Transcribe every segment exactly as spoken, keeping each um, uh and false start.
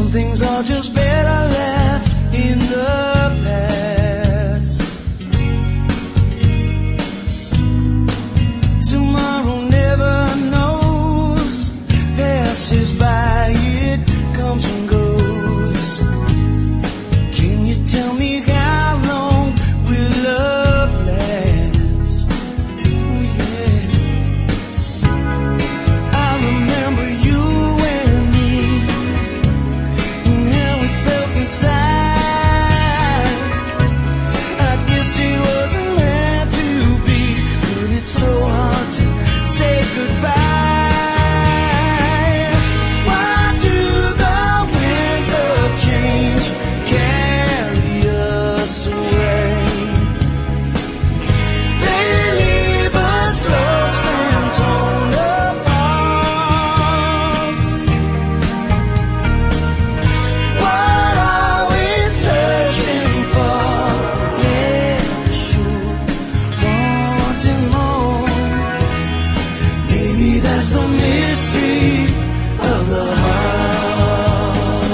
Some things are just better left in the past. Tomorrow never knows, passes by, it comes and goes. Can you tell me how long will love last? Oh yeah. I remember you and me, and how we felt inside. I guess it wasn't meant to be, but it's so hard to say goodbye. Why do the winds of change carry us away? They leave us lost and torn apart. What are we searching for? Never sure, wanting more. Maybe that's the mystery of the heart.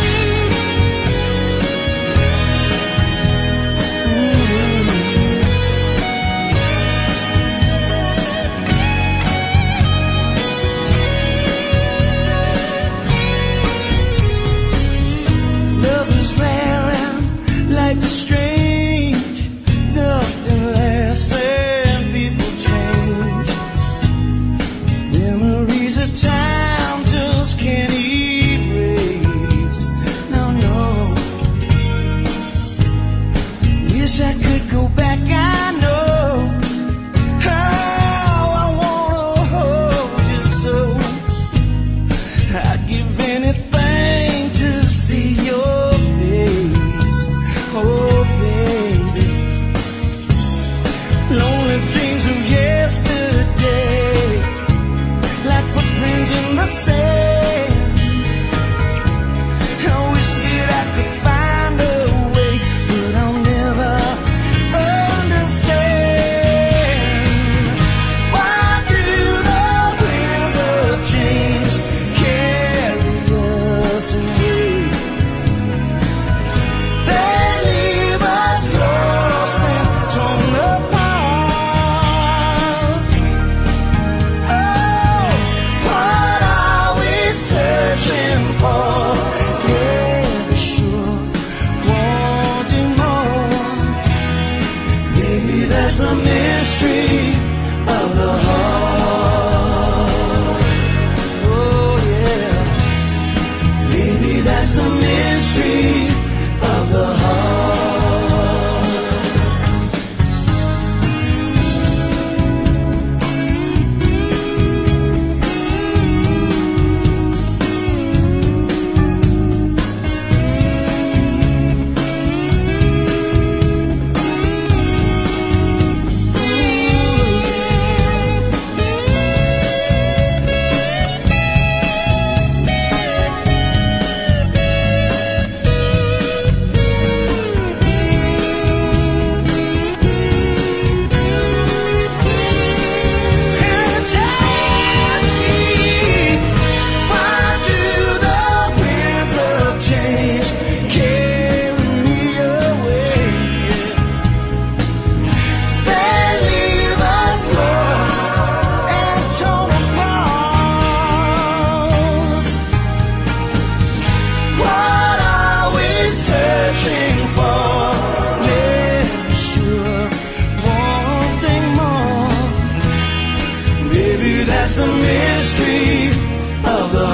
Love is rare and life is strange. Nothing lasts and people change. Memories of time just can't erase. No, no. Wish I could go back, I know. How I wanna hold you so. I'd give anything to see your face. Oh, baby. Lonely dreams of yesterday, like footprints in the sand. I wish that I could find a way, but I'll never understand. Why do the winds of change carry us away? They leave us lost and torn apart. Oh, what are we searching for? Never sure, wanting more. Maybe that's the mystery of the heart. Oh yeah. Maybe that's the mystery of the heart. Can you tell me, why do the winds of change carry me away? They leave us lost and torn apart. What are we searching for? Never sure, wanting more. Maybe that's the mystery of the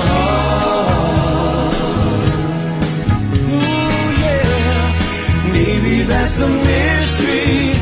heart. Ooh, yeah. Maybe that's the mystery